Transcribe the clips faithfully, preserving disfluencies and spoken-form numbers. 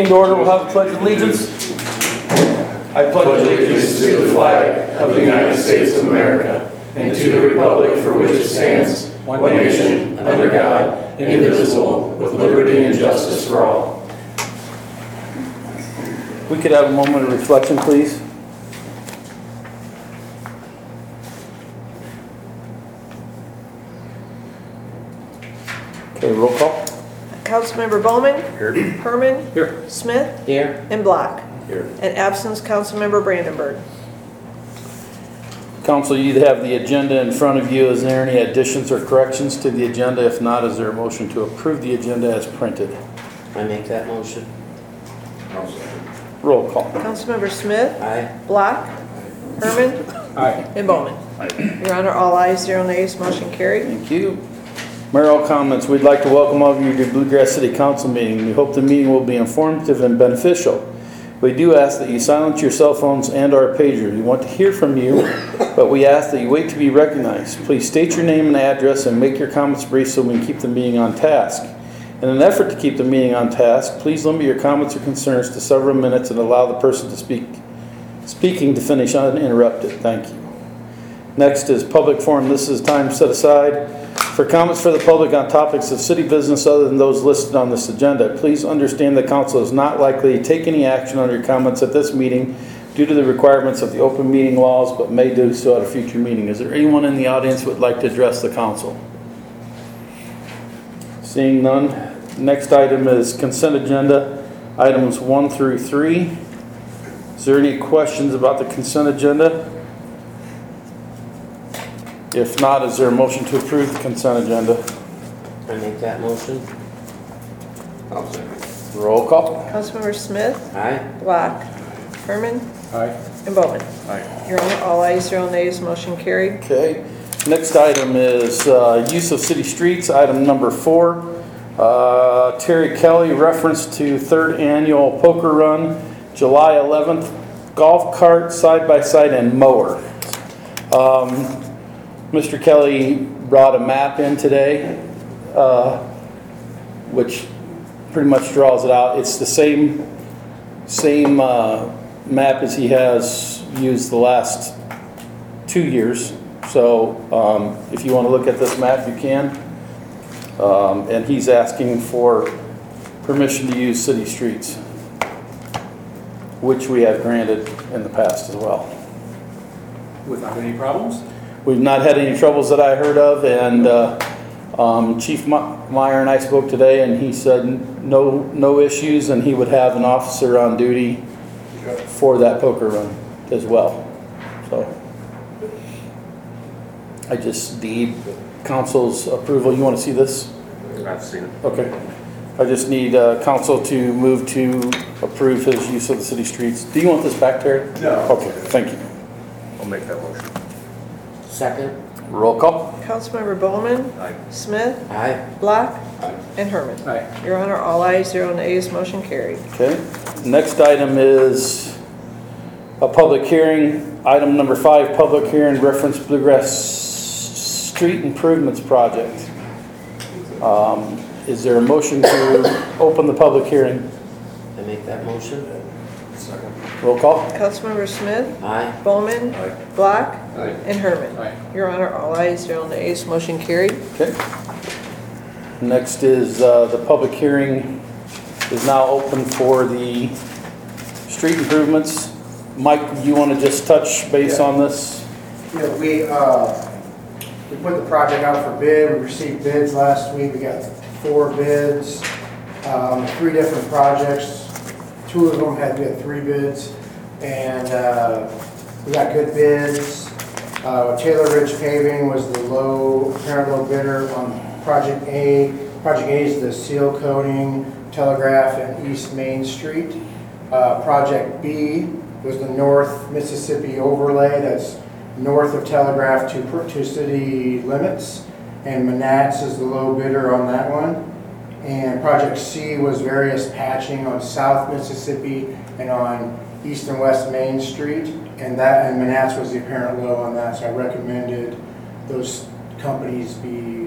to order. We'll have a pledge of allegiance. I pledge allegiance to the flag of the United States of America and to the republic for which it stands, one nation, under God, indivisible, with liberty and justice for all. We could have a moment of reflection, please. Okay, roll call. Councilmember Bowman. Here. Herman. Here. Smith. Here. And Block. Here. And absence, Councilmember Brandenburg. Council, you have the agenda in front of you. Is there any additions or corrections to the agenda? If not, is there a motion to approve the agenda as printed? I make that motion. Roll call. Councilmember Smith. Aye. Block. Herman. Aye. And Bowman. Your Honor, all ayes, zero nays, motion carried. Thank you. Mayoral comments. We'd like to welcome all of you to Bluegrass City Council meeting. We hope the meeting will be informative and beneficial. We do ask that you silence your cell phones and our pager. We want to hear from you, but we ask that you wait to be recognized. Please state your name and address and make your comments brief so we can keep the meeting on task. In an effort to keep the meeting on task, please limit your comments or concerns to several minutes and allow the person to speak speaking to finish uninterrupted. Thank you. Next is public forum. This is time set aside for comments for the public on topics of city business other than those listed on this agenda. Please understand that council is not likely to take any action on your comments at this meeting due to the requirements of the open meeting laws, but may do so at a future meeting. Is there anyone in the audience who would like to address the council? Seeing none. Next item is consent agenda, items one through three. Is there any questions about the consent agenda? If not, is there a motion to approve the consent agenda? I make that motion. I'll second. Roll call. Councilmember Smith. Aye. Block. Herman. Aye. And Bowman. Aye. Your Honor, all ayes, zero nays, motion carried. Okay. Next item is uh, use of city streets, item number four. Uh, Terry Kelly, reference to third annual poker run, July eleventh, golf cart, side-by-side, and mower. Um, Mister Kelly brought a map in today, uh, which pretty much draws it out. It's the same same uh, map as he has used the last two years. So um, if you want to look at this map, you can. Um, and he's asking for permission to use city streets, which we have granted in the past as well. Without any problems? We've not had any troubles that I heard of, and uh, um, Chief Meyer and I spoke today, and he said no no issues, and he would have an officer on duty for that poker run as well. So I just need council's approval. You want to see this? I've seen it. Okay. I just need uh, council to move to approve his use of the city streets. Do you want this back, Terry? No. Okay, thank you. I'll make that motion. Second. Roll call. Councilmember Bowman. Aye. Smith. Aye. Block. Aye. And Herman. Aye. Your Honor, all ayes, zero nays, motion carried. Okay. Next item is a public hearing. Item number five, public hearing, reference Bluegrass Street Improvements Project. Um, is there a motion to open the public hearing? I make that motion. Second. Roll call. Councilmember Smith. Aye. Bowman. Aye. Block. Aye. And Herman. Aye. Your Honor, all ayes, zero nays, motion carried. Okay. Next is uh, the public hearing is now open for the street improvements. Mike, you want to just touch base on this? Yeah, we, uh, we put the project out for bid. We received bids last week. We got four bids, um, three different projects. Two of them had, we had three bids, and uh, we got good bids. Uh, Taylor Ridge Paving was the low, apparent low bidder on Project A. Project A is the seal coating, Telegraph, and East Main Street. Uh, Project B was the North Mississippi overlay, that's north of Telegraph to, to city limits, and Manats is the low bidder on that one. And Project C was various patching on South Mississippi and on East and West Main Street, and that and Manats was the apparent low on that, so I recommended those companies be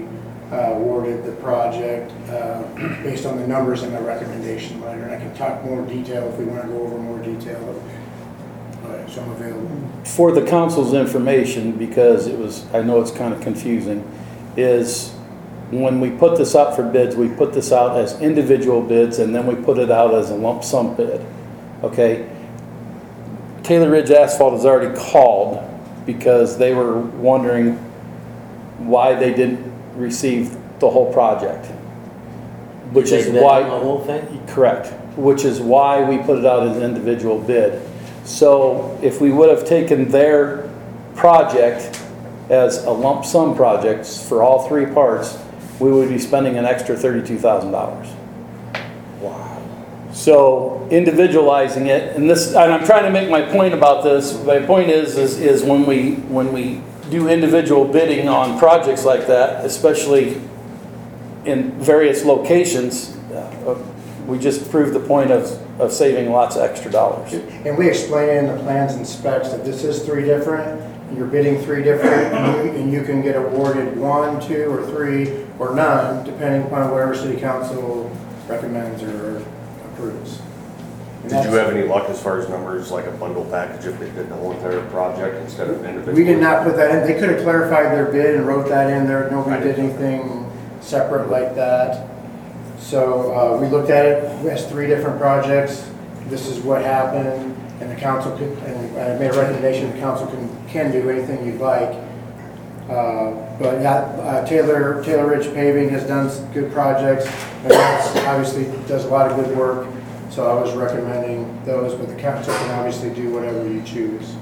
uh, awarded the project uh, based on the numbers in the recommendation letter. And I can talk more detail if we want to go over more detail, but so I'm available. For the council's information, because it was, I know it's kind of confusing, is when we put this out for bids, we put this out as individual bids and then we put it out as a lump sum bid, okay? Taylor Ridge Asphalt has already called because they were wondering why they didn't receive the whole project. Which Did is they bid why. on the whole thing? Correct, which is why we put it out as an individual bid. So if we would have taken their project as a lump sum project for all three parts, we would be spending an extra thirty-two thousand dollars. Wow. So individualizing it, and this, and I'm trying to make my point about this, my point is, is, is when we, when we do individual bidding on projects like that, especially in various locations, uh, we just proved the point of, of saving lots of extra dollars. And we explain in the plans and specs that this is three different, and you're bidding three different, and you, and you can get awarded one, two, or three, or none, depending upon whatever city council recommends or approves. And Did you that's- have any luck as far as numbers, like a bundle package if they did the whole entire project instead of individual? We did not put that in. They could have clarified their bid and wrote that in there. Nobody did anything separate like that. So uh, we looked at it as three different projects. This is what happened, and the council could, and I made a recommendation, the council can, can do anything you'd like. Uh, But yeah, uh, Taylor, Taylor Ridge Paving has done some good projects, and that's obviously does a lot of good work. So I was recommending those, but the council can obviously do whatever you choose.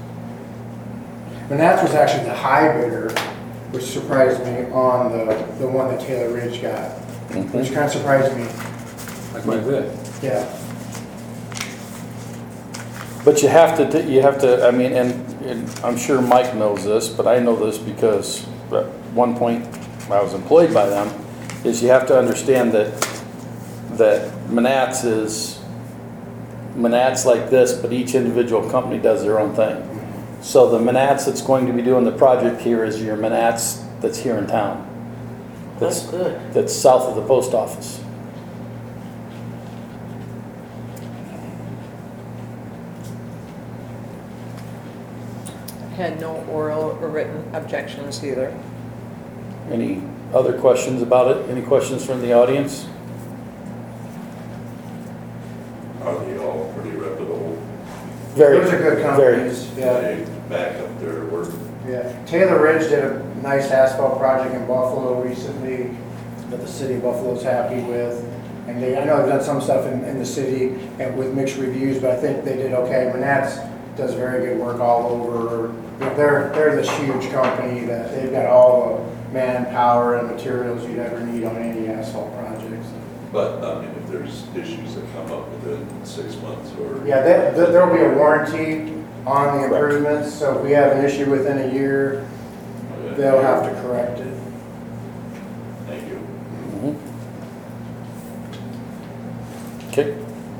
Manats was actually the high bidder, which surprised me on the, the one that Taylor Ridge got, which kind of surprised me, That's my bid. yeah. But you have to, you have to, I mean, and, and I'm sure Mike knows this, but I know this because at one point I was employed by them, is you have to understand that, that Manats is, Manats like this, but each individual company does their own thing. So the Manats that's going to be doing the project here is your Manats that's here in town. That's good. That's south of the post office. Had no oral or written objections either. Any other questions about it? Any questions from the audience? Are they all pretty reputable? Very, Those are good very. companies, yeah. They back up their work. Yeah, Taylor Ridge did a nice asphalt project in Buffalo recently that the city of Buffalo's happy with. And they, I know they've done some stuff in, in the city and with mixed reviews, but I think they did okay. Manats does very good work all over. You know, They're, they're this huge company that they've got all the manpower and materials you'd ever need on any asphalt projects. But, I mean, if there's issues that come up within six months or. Yeah, there, there'll be a warranty on the improvements, so if we have an issue within a year, they'll have to correct it. Thank you. Mhm. Okay.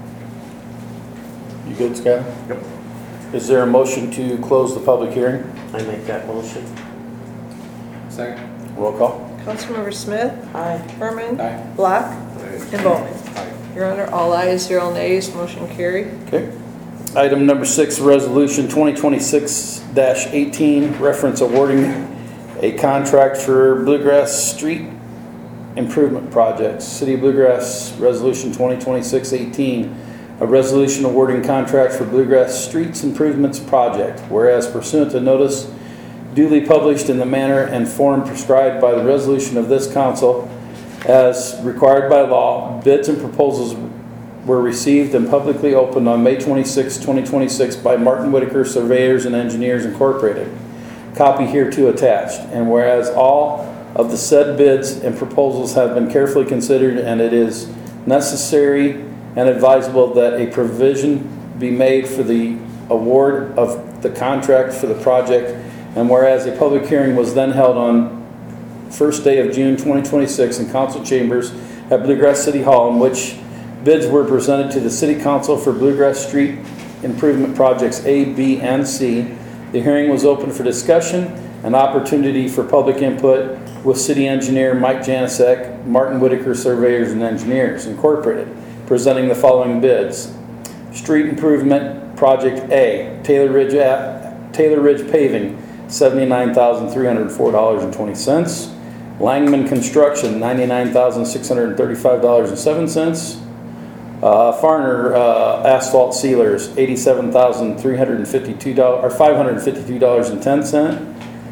You good, Scott? Yep. Is there a motion to close the public hearing? I make that motion. Second. Roll call. Councilmember Smith, Aye. Herman, Aye. Block, Right. and Bowman. Aye. Your Honor, all ayes, zero nays, motion carried. Okay. Item number six, resolution twenty twenty-six dash eighteen, reference awarding a contract for Bluegrass Street Improvement Projects. City of Bluegrass, resolution twenty twenty-six eighteen, a resolution awarding contract for Bluegrass Streets Improvements Project. Whereas pursuant to notice duly published in the manner and form prescribed by the resolution of this council as required by law, bids and proposals were received and publicly opened on May twenty-sixth, twenty twenty-six by Martin Whitaker Surveyors and Engineers Incorporated. Copy hereto attached. And whereas all of the said bids and proposals have been carefully considered and it is necessary and advisable that a provision be made for the award of the contract for the project. And whereas a public hearing was then held on first day of June twenty twenty-six in council chambers at Bluegrass City Hall, in which bids were presented to the City Council for Bluegrass Street Improvement Projects A, B, and C. The hearing was open for discussion and opportunity for public input, with city engineer Mike Janasek, Martin Whitaker Surveyors and Engineers Incorporated, presenting the following bids. Street Improvement Project A, Taylor Ridge, Taylor Ridge Paving, seventy-nine thousand three hundred four dollars and twenty cents. Langman Construction, ninety-nine thousand six hundred thirty-five dollars and seven cents. Uh, Farner uh, Asphalt Sealers, eighty-seven thousand three hundred fifty-two dollars or five hundred fifty-two dollars and ten cents.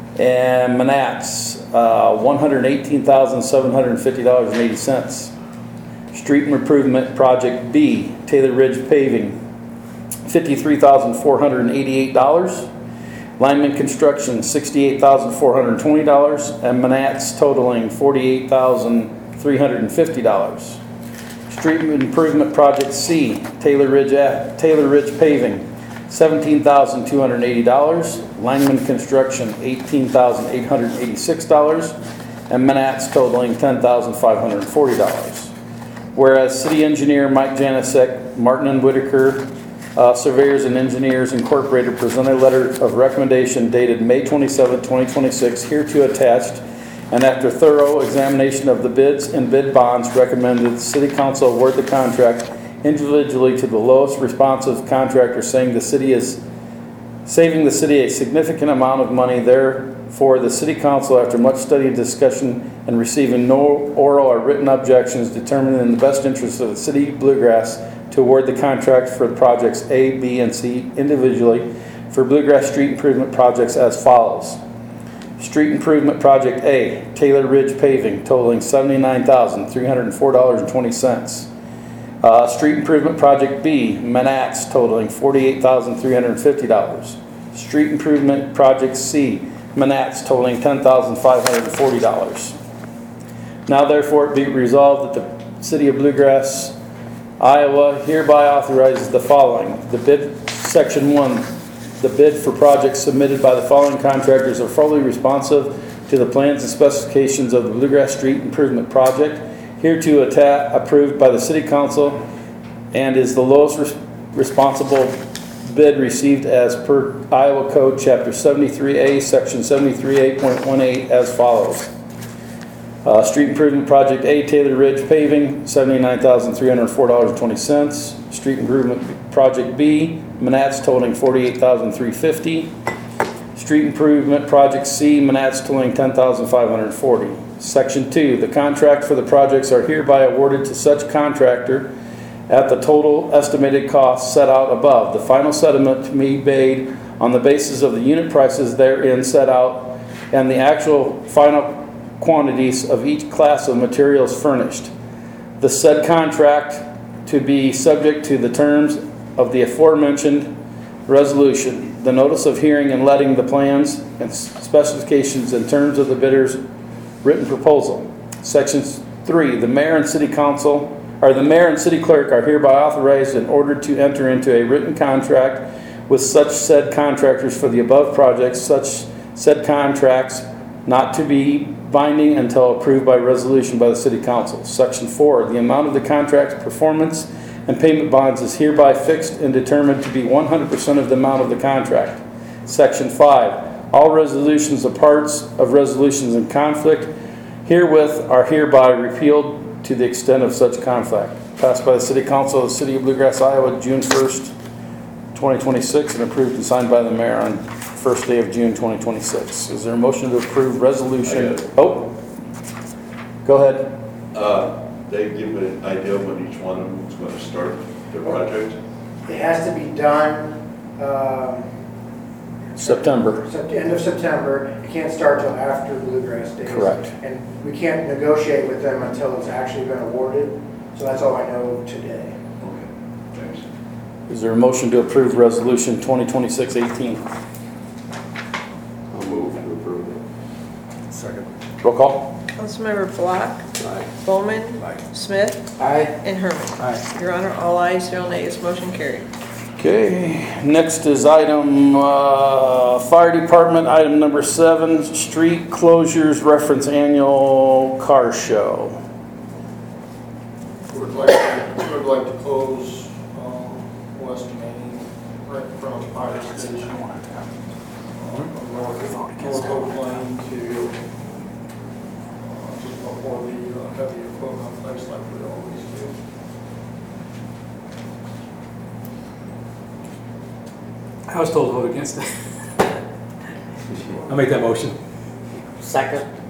And Manats, uh, one hundred eighteen thousand seven hundred fifty dollars and eighty cents. Street Improvement Project B, Taylor Ridge Paving, fifty-three thousand four hundred eighty-eight dollars. Lineman Construction, sixty-eight thousand four hundred twenty dollars. And Manats totaling forty-eight thousand three hundred fifty dollars. Street Improvement Project C, Taylor Ridge, Taylor Ridge Paving, seventeen thousand two hundred eighty dollars. Lineman Construction, eighteen thousand eight hundred eighty-six dollars. And Manats totaling ten thousand five hundred forty dollars. Whereas City Engineer Mike Janasek, Martin and Whitaker uh, Surveyors and Engineers Incorporated present a letter of recommendation dated May twenty-seventh, twenty twenty-six, hereto attached, and after thorough examination of the bids and bid bonds, recommended the City Council award the contract individually to the lowest responsive contractor, saying the city is saving the city a significant amount of money. Therefore, the City Council, after much study and discussion and receiving no oral or written objections, determined in the best interest of the City of Bluegrass to award the contract for projects A, B, and C individually for Bluegrass Street Improvement projects as follows. Street Improvement Project A, Taylor Ridge Paving, totaling seventy-nine thousand three hundred four dollars and twenty cents. Uh, Street Improvement Project B, Manats, totaling forty-eight thousand three hundred fifty dollars. Street Improvement Project C, Manats, totaling ten thousand five hundred forty dollars. Now therefore it be resolved that the City of Bluegrass, Iowa hereby authorizes the following. The bid, Section one, the bid for projects submitted by the following contractors are fully responsive to the plans and specifications of the Bluegrass Street Improvement Project, hereto atta- approved by the City Council, and is the lowest res- responsible bid received as per Iowa Code Chapter seventy-three A, Section seventy-three A point one eight as follows. Uh, Street Improvement Project A, Taylor Ridge Paving, seventy-nine thousand three hundred four dollars and twenty cents. Street Improvement Project B, Manats, totaling forty-eight thousand three hundred fifty dollars. Street Improvement Project C, Manats, totaling ten thousand five hundred forty dollars. Section two, the contract for the projects are hereby awarded to such contractor at the total estimated cost set out above. The final settlement to be made on the basis of the unit prices therein set out and the actual final quantities of each class of materials furnished. The said contract to be subject to the terms of the aforementioned resolution, the notice of hearing and letting the plans and specifications and terms of the bidder's written proposal. Section three, the mayor and city council, or the mayor and city clerk are hereby authorized and ordered to enter into a written contract with such said contractors for the above projects, such said contracts not to be binding until approved by resolution by the city council. Section four, the amount of the contract's performance and payment bonds is hereby fixed and determined to be one hundred percent of the amount of the contract. Section five, all resolutions of parts of resolutions in conflict herewith are hereby repealed to the extent of such conflict. Passed by the City Council of the City of Bluegrass, Iowa, June first, twenty twenty-six, and approved and signed by the mayor on first day of June twenty twenty-six. Is there a motion to approve resolution? I got it. Oh, go ahead. Uh, they give an idea when each one of them is going to start their project? It has to be done, um, September. Sept- end of September. It can't start till after Bluegrass Days. Correct. And we can't negotiate with them until it's actually been awarded. So that's all I know today. Okay, thanks. Is there a motion to approve resolution twenty twenty-six eighteen? I'll move to approve it. Second. Roll call. Councilmember Block, Aye. Bowman, Aye. Smith, Aye. and Herman. Aye. Your Honor, all ayes, zero nays, motion carried. Okay, next is item, uh, Fire Department, item number seven, street closures reference annual car show. We would like, to- we would like to close um, West Main, right in front of the fire station. um, From North North Oak Lane to for the uh, heavy equipment place like we always do. I was told to vote against it. I'll make that motion. Second?